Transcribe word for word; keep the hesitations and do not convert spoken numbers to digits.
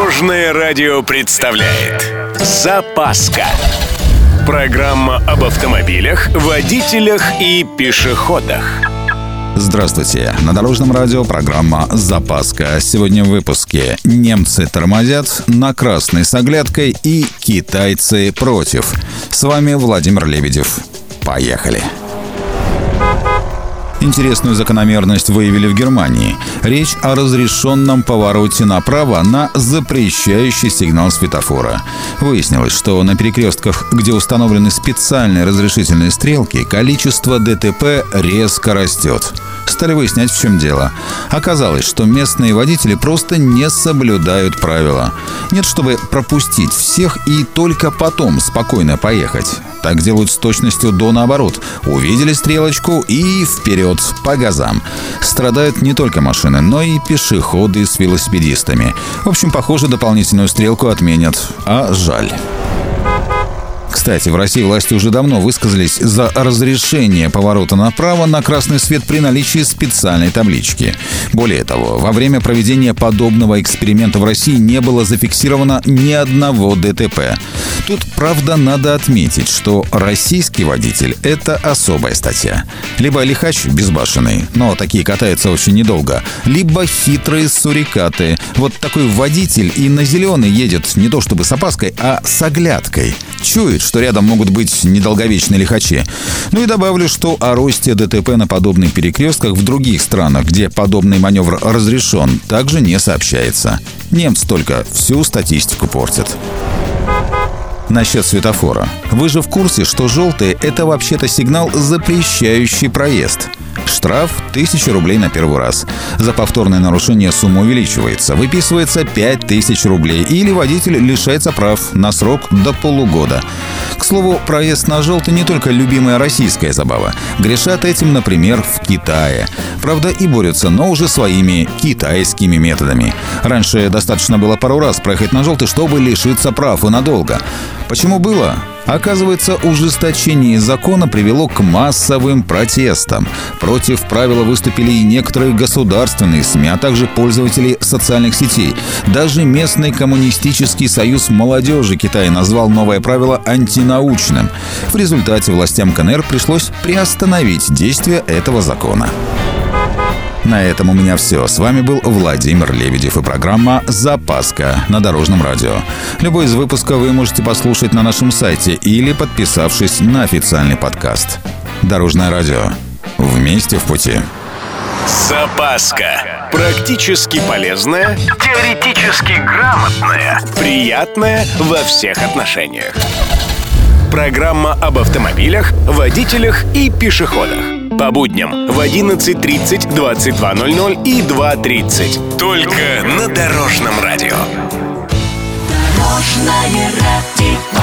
Дорожное радио представляет «Запаска». Программа об автомобилях, водителях и пешеходах. Здравствуйте. На Дорожном радио программа «Запаска». Сегодня в выпуске: немцы тормозят, на красной с оглядкой и китайцы против. С вами Владимир Лебедев. Поехали. Интересную закономерность выявили в Германии. Речь о разрешенном повороте направо на запрещающий сигнал светофора. Выяснилось, что на перекрестках, где установлены специальные разрешительные стрелки, количество ДТП резко растет. Стали выяснять, в чем дело. Оказалось, что местные водители просто не соблюдают правила. Нет, чтобы пропустить всех и только потом спокойно поехать. Так делают с точностью до наоборот. Увидели стрелочку и вперед, по газам. Страдают не только машины, но и пешеходы с велосипедистами. В общем, похоже, дополнительную стрелку отменят. А жаль. Кстати, в России власти уже давно высказались за разрешение поворота направо на красный свет при наличии специальной таблички. Более того, во время проведения подобного эксперимента в России не было зафиксировано ни одного ДТП. Тут, правда, надо отметить, что российский водитель – это особая статья. Либо лихач безбашенный, но такие катаются очень недолго, либо хитрые сурикаты. Вот такой водитель и на зеленый едет не то чтобы с опаской, а с оглядкой. Чует, что рядом могут быть недолговечные лихачи. Ну и добавлю, что о росте ДТП на подобных перекрестках в других странах, где подобный маневр разрешен, также не сообщается. Немцы только всю статистику портят. Насчет светофора. Вы же в курсе, что желтый – это вообще-то сигнал, запрещающий проезд. Штраф – тысяча рублей на первый раз. За повторное нарушение сумма увеличивается. Выписывается пять тысяч рублей. Или водитель лишается прав на срок до полугода. К слову, проезд на желтый не только любимая российская забава. Грешат этим, например, в Китае. Правда, и борются, но уже своими китайскими методами. Раньше достаточно было пару раз проехать на желтый, чтобы лишиться прав и надолго. Почему было? Оказывается, ужесточение закона привело к массовым протестам. Против правила выступили и некоторые государственные СМИ, а также пользователи социальных сетей. Даже местный коммунистический союз молодежи Китая назвал новое правило антинаучным. В результате властям КНР пришлось приостановить действие этого закона. На этом у меня все. С вами был Владимир Лебедев и программа «Запаска» на Дорожном радио. Любой из выпусков вы можете послушать на нашем сайте или подписавшись на официальный подкаст. Дорожное радио. Вместе в пути. Запаска. Практически полезная, теоретически грамотная, приятная во всех отношениях. Программа об автомобилях, водителях и пешеходах. По будням в одиннадцать тридцать, двадцать два ноль ноль и два тридцать. Только на Дорожном радио. Дорожное радио.